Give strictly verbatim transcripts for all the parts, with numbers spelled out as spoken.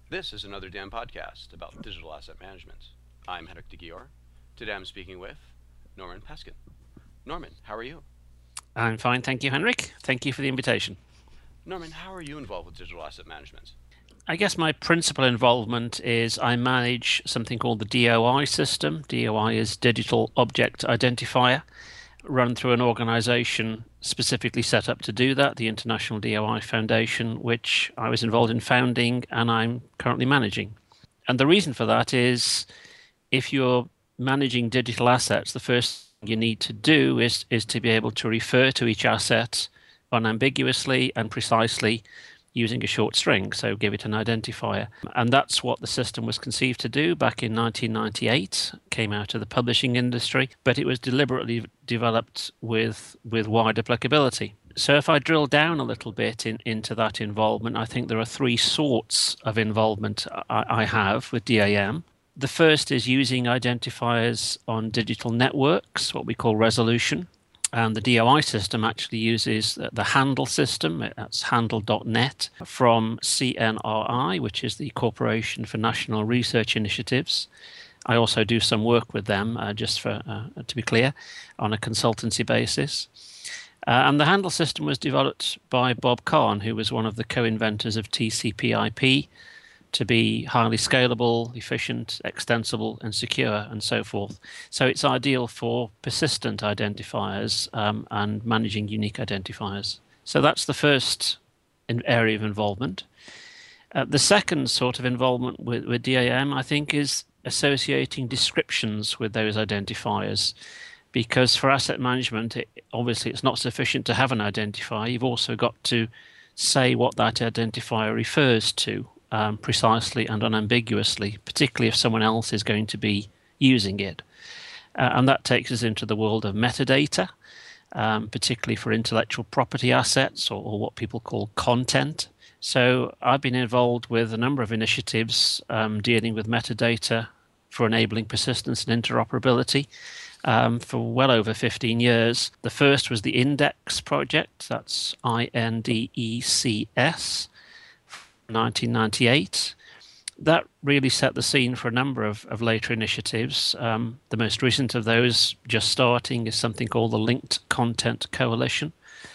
This is another Dan podcast about digital asset management. I'm Henrik de Gior. Today I'm speaking with Norman Peskin. Norman, how are you? I'm fine, thank you, Henrik. Thank you for the invitation. Norman, how are you involved with digital asset management? I guess my principal involvement is I manage something called the D O I system. D O I is Digital Object Identifier, run through an organization specifically set up to do that, the International D O I Foundation, which I was involved in founding and I'm currently managing. And the reason for that is if you're managing digital assets, the first thing you need to do is, is to be able to refer to each asset unambiguously and precisely using a short string, so give it an identifier. And that's what the system was conceived to do back in nineteen ninety-eight, came out of the publishing industry, but it was deliberately developed with, with wide applicability. So if I drill down a little bit in, into that involvement, I think there are three sorts of involvement I, I have with D A M. The first is using identifiers on digital networks, what we call resolution. And the D O I system actually uses the Handle system, that's handle dot net, from C N R I, which is the Corporation for National Research Initiatives. I also do some work with them, uh, just for uh, to be clear, on a consultancy basis. Uh, and the Handle system was developed by Bob Kahn, who was one of the co-inventors of T C P I P, to be highly scalable, efficient, extensible, and secure, and so forth. So it's ideal for persistent identifiers um, and managing unique identifiers. So that's the first area of involvement. Uh, the second sort of involvement with, with D A M, I think, is associating descriptions with those identifiers. Because for asset management, it, obviously it's not sufficient to have an identifier. You've also got to say what that identifier refers to. Um, precisely and unambiguously, particularly if someone else is going to be using it. Uh, and that takes us into the world of metadata, um, particularly for intellectual property assets or, or what people call content. So I've been involved with a number of initiatives um, dealing with metadata for enabling persistence and interoperability um, for well over fifteen years. The first was the Index project, that's I N D E C S, nineteen ninety-eight. That really set the scene for a number of, of later initiatives. Um, the most recent of those, just starting, is something called the Linked Content Coalition,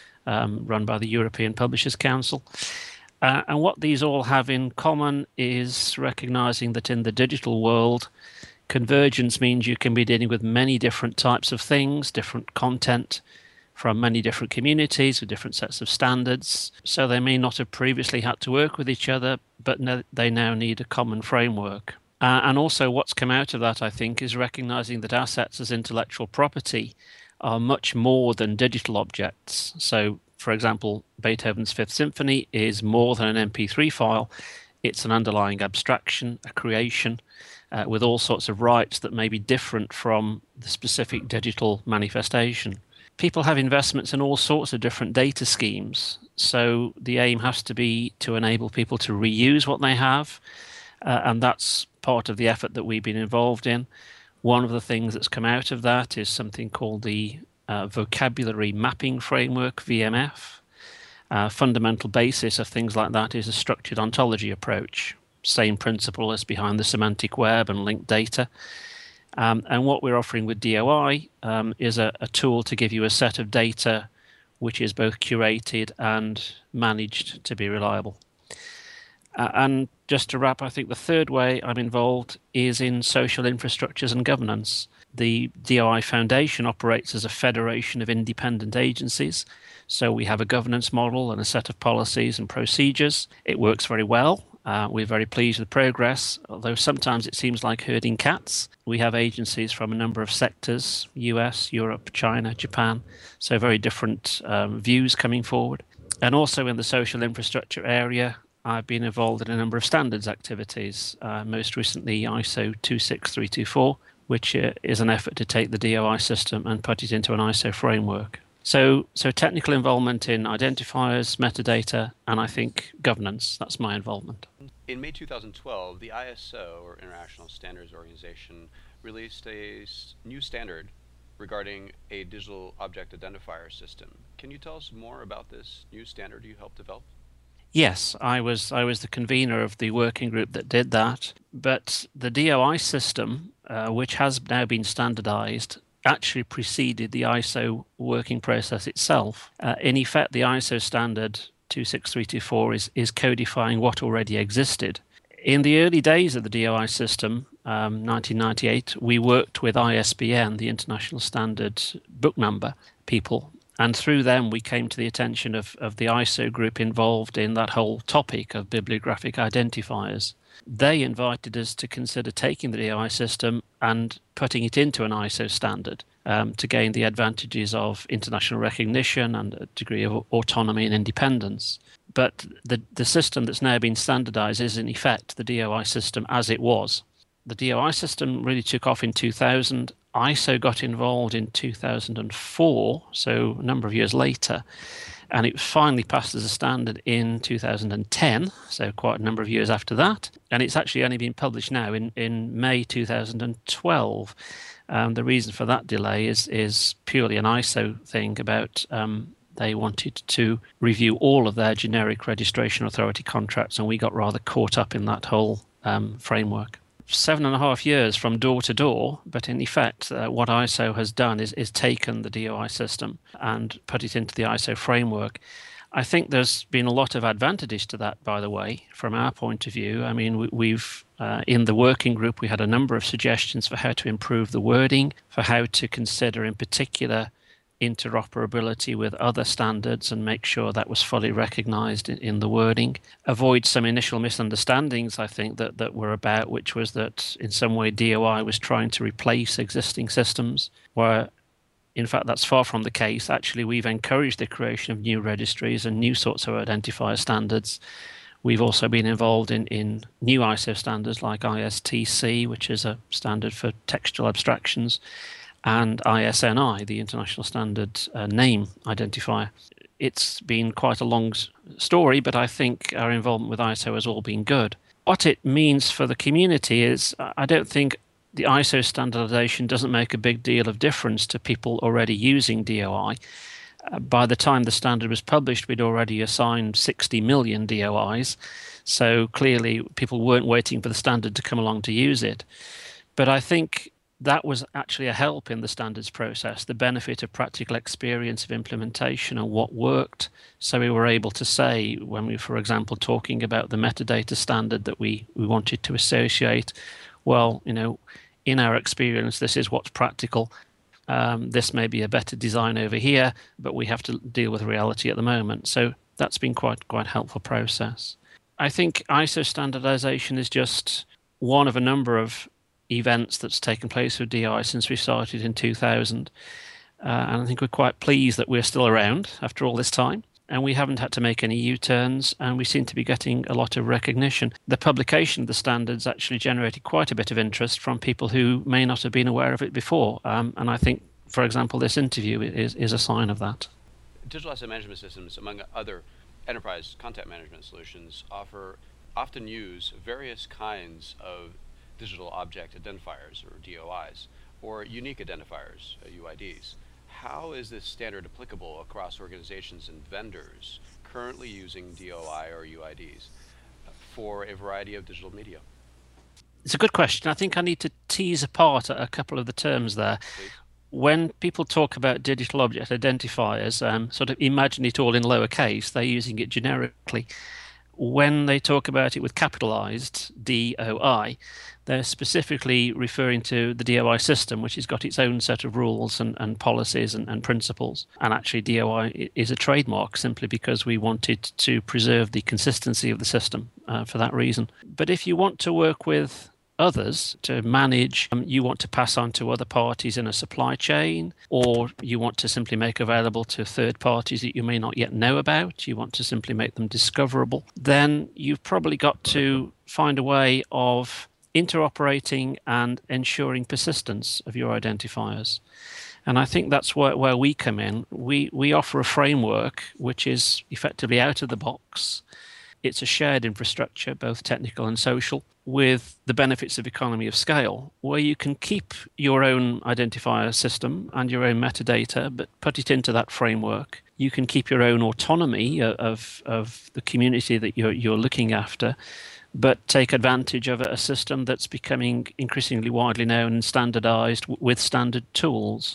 um, run by the European Publishers Council. Uh, and what these all have in common is recognizing that in the digital world, convergence means you can be dealing with many different types of things, different content, from many different communities with different sets of standards. So they may not have previously had to work with each other, but no, they now need a common framework. Uh, and also what's come out of that, I think, is recognizing that assets as intellectual property are much more than digital objects. So, for example, Beethoven's Fifth Symphony is more than an M P three file. It's an underlying abstraction, a creation, uh, with all sorts of rights that may be different from the specific digital manifestation. People have investments in all sorts of different data schemes. So the aim has to be to enable people to reuse what they have. Uh, and that's part of the effort that we've been involved in. One of the things that's come out of that is something called the uh, Vocabulary Mapping Framework, V M F. Uh, fundamental basis of things like that is a structured ontology approach. Same principle as behind the semantic web and linked data. Um, and what we're offering with D O I um, is a, a tool to give you a set of data which is both curated and managed to be reliable. Uh, and just to wrap, I think the third way I'm involved is in social infrastructures and governance. The D O I Foundation operates as a federation of independent agencies. So we have a governance model and a set of policies and procedures. It works very well. Uh, we're very pleased with progress, although sometimes it seems like herding cats. We have agencies from a number of sectors, U S, Europe, China, Japan, so very different um, views coming forward. And also in the social infrastructure area, I've been involved in a number of standards activities, uh, most recently I S O two six three two four, which uh, is an effort to take the D O I system and put it into an I S O framework. So, so technical involvement in identifiers, metadata, and I think governance. That's my involvement. In May two thousand twelve, the I S O, or International Standards Organization, released a new standard regarding a digital object identifier system. Can you tell us more about this new standard you helped develop? Yes, I was I was the convener of the working group that did that. But the D O I system, uh, which has now been standardized, actually preceded the I S O working process itself. Uh, in effect, the I S O standard two six three two four is, is codifying what already existed. In the early days of the D O I system, um, nineteen ninety-eight, we worked with I S B N, the International Standard Book Number people, and through them we came to the attention of, of the I S O group involved in that whole topic of bibliographic identifiers. They invited us to consider taking the D O I system and putting it into an I S O standard um, to gain the advantages of international recognition and a degree of autonomy and independence. But the, the system that's now been standardized is in effect the D O I system as it was. The D O I system really took off in two thousand. I S O got involved in two thousand four, so a number of years later, and it finally passed as a standard in two thousand ten, so quite a number of years after that. And it's actually only been published now in, in May two thousand twelve. Um, the reason for that delay is, is purely an I S O thing about um, they wanted to review all of their generic registration authority contracts, and we got rather caught up in that whole um, framework. Seven and a half years from door to door, but in effect, uh, what I S O has done is, is taken the D O I system and put it into the I S O framework. I think there's been a lot of advantages to that, by the way, from our point of view. I mean, we, we've, uh, in the working group, we had a number of suggestions for how to improve the wording, for how to consider in particular interoperability with other standards and make sure that was fully recognized in, in the wording. Avoid some initial misunderstandings, I think, that, that were about, which was that in some way D O I was trying to replace existing systems, where in fact that's far from the case. Actually, we've encouraged the creation of new registries and new sorts of identifier standards. We've also been involved in, in new I S O standards like I S T C, which is a standard for textual abstractions, and I S N I, the International Standard uh, Name Identifier. It's been quite a long story, but I think our involvement with I S O has all been good. What it means for the community is I don't think the I S O standardization doesn't make a big deal of difference to people already using D O I. Uh, by the time the standard was published, we'd already assigned sixty million D O Is, so clearly people weren't waiting for the standard to come along to use it. But I think that was actually a help in the standards process, the benefit of practical experience of implementation and what worked. So we were able to say, when we were, for example, talking about the metadata standard that we, we wanted to associate, well, you know, in our experience, this is what's practical. Um, this may be a better design over here, but we have to deal with reality at the moment. So that's been quite quite a helpful process. I think I S O standardization is just one of a number of events that's taken place with D O I since we started in two thousand. Uh, and I think we're quite pleased that we're still around after all this time. And we haven't had to make any U-turns, and we seem to be getting a lot of recognition. The publication of the standards actually generated quite a bit of interest from people who may not have been aware of it before. Um, and I think, for example, this interview is, is a sign of that. Digital asset management systems, among other enterprise content management solutions, offer often use various kinds of digital object identifiers, or D O Is, or unique identifiers, uh, U I Ds. How is this standard applicable across organizations and vendors currently using D O I or U I Ds for a variety of digital media? It's a good question. I think I need to tease apart a couple of the terms there. Please. When people talk about digital object identifiers, um, sort of imagine it all in lowercase, they're using it generically. When they talk about it with capitalized D O I, they're specifically referring to the D O I system, which has got its own set of rules and, and policies and, and principles. And actually, D O I is a trademark simply because we wanted to preserve the consistency of the system uh, for that reason. But if you want to work with others to manage, um, you want to pass on to other parties in a supply chain, or you want to simply make available to third parties that you may not yet know about, you want to simply make them discoverable, then you've probably got to find a way of interoperating and ensuring persistence of your identifiers. And I think that's where, where we come in. We, we offer a framework which is effectively out of the box. It's a shared infrastructure, both technical and social, with the benefits of economy of scale, where you can keep your own identifier system and your own metadata, but put it into that framework. You can keep your own autonomy of of the community that you're you're looking after, but take advantage of a system that's becoming increasingly widely known and standardized with standard tools.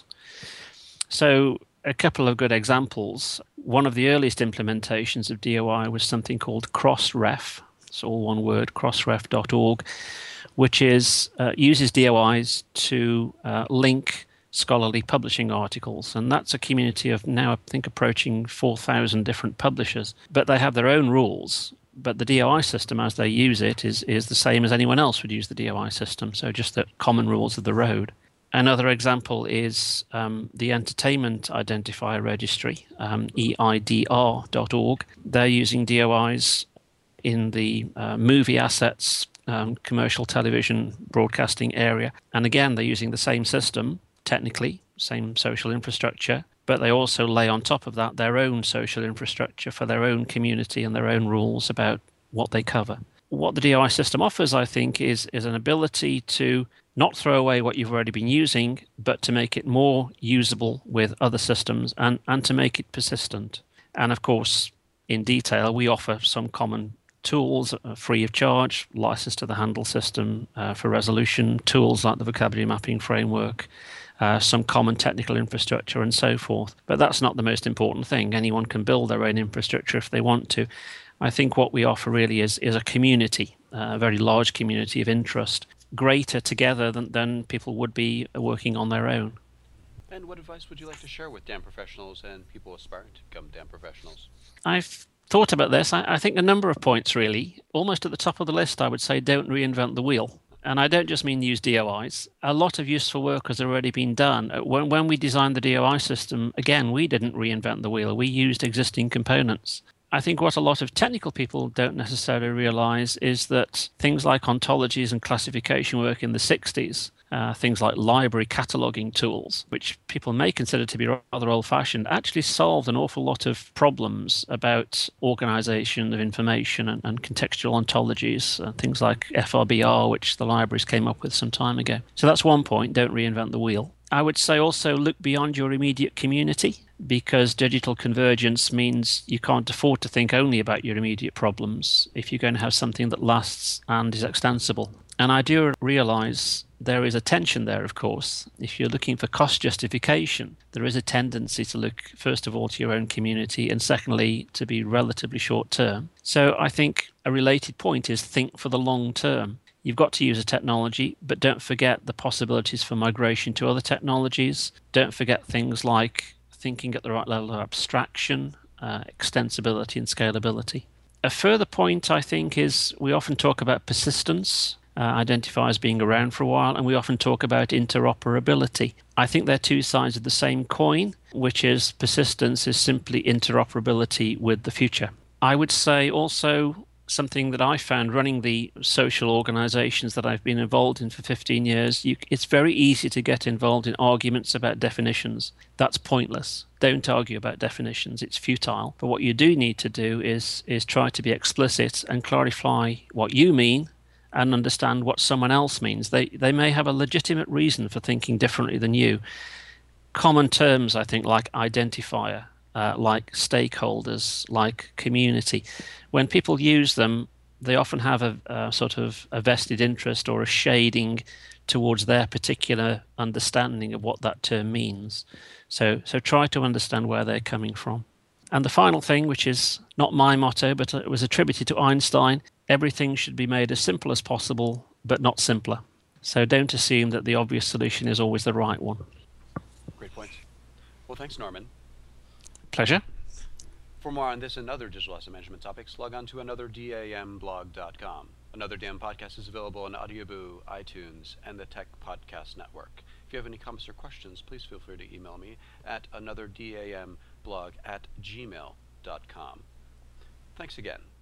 So a couple of good examples. One of the earliest implementations of D O I was something called Crossref. It's all one word, crossref dot org, which is uh, uses D O Is to uh, link scholarly publishing articles. And that's a community of now, I think, approaching four thousand different publishers. But they have their own rules. But the D O I system, as they use it, is, is the same as anyone else would use the D O I system. So just the common rules of the road. Another example is um, the Entertainment Identifier Registry, um, E I D R dot org. They're using D O Is in the uh, movie assets, um, commercial television broadcasting area. And again, they're using the same system, technically, same social infrastructure, but they also lay on top of that their own social infrastructure for their own community and their own rules about what they cover. What the D O I system offers, I think, is, is an ability to not throw away what you've already been using, but to make it more usable with other systems and, and to make it persistent. And of course, in detail, we offer some common tools uh, free of charge, license to the handle system uh, for resolution, tools like the vocabulary mapping framework, uh, some common technical infrastructure and so forth. But that's not the most important thing. Anyone can build their own infrastructure if they want to. I think what we offer really is, is a community, uh, a very large community of interest, greater together than, than people would be working on their own. And what advice would you like to share with D A M professionals and people aspiring to become D A M professionals? I've thought about this. I, I think a number of points, really. Almost at the top of the list, I would say don't reinvent the wheel. And I don't just mean use D O Is. A lot of useful work has already been done. When, when we designed the D O I system, again, we didn't reinvent the wheel. We used existing components. I think what a lot of technical people don't necessarily realize is that things like ontologies and classification work in the sixties, uh, things like library cataloging tools, which people may consider to be rather old-fashioned, actually solved an awful lot of problems about organization of information and, and contextual ontologies, uh, things like F R B R, which the libraries came up with some time ago. So that's one point, don't reinvent the wheel. I would say also look beyond your immediate community, because digital convergence means you can't afford to think only about your immediate problems if you're going to have something that lasts and is extensible. And I do realize there is a tension there, of course. If you're looking for cost justification, there is a tendency to look, first of all, to your own community, and secondly, to be relatively short term. So I think a related point is think for the long term. You've got to use a technology, but don't forget the possibilities for migration to other technologies. Don't forget things like thinking at the right level of abstraction, uh, extensibility and scalability. A further point, I think, is we often talk about persistence, uh, identifiers being around for a while, and we often talk about interoperability. I think they're two sides of the same coin, which is persistence is simply interoperability with the future. I would say also something that I found running the social organizations that I've been involved in for fifteen years, you, it's very easy to get involved in arguments about definitions. That's pointless. Don't argue about definitions. It's futile. But what you do need to do is, is try to be explicit and clarify what you mean and understand what someone else means. They, they may have a legitimate reason for thinking differently than you. Common terms, I think, like identifier, Uh, like stakeholders, like community. When people use them, they often have a, a sort of a vested interest or a shading towards their particular understanding of what that term means. So, so try to understand where they're coming from. And the final thing, which is not my motto, but it was attributed to Einstein, everything should be made as simple as possible, but not simpler. So don't assume that the obvious solution is always the right one. Great points. Well, thanks, Norman. Pleasure. For more on this and other digital asset management topics, log on to another D A M blog dot com. Another D A M podcast is available on Audioboo, iTunes, and the Tech Podcast Network. If you have any comments or questions, please feel free to email me at another D A M blog at gmail dot com. Thanks again.